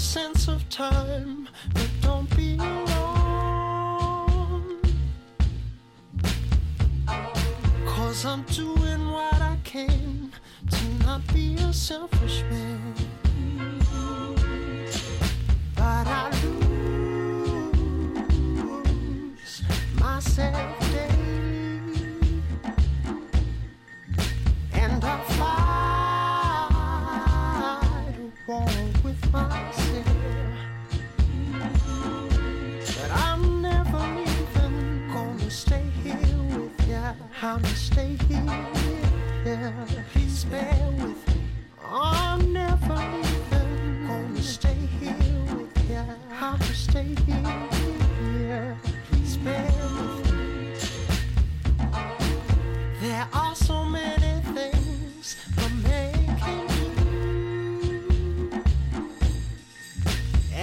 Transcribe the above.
sense of time, but don't be alone. 'Cause I'm doing what I can to not be a selfish man. But I lose myself daily, and I fight a war with myself. But I'm never even gonna stay here with ya. I'ma stay here with ya. Please bear with me. I'm never even gonna stay here with ya. I'ma stay here.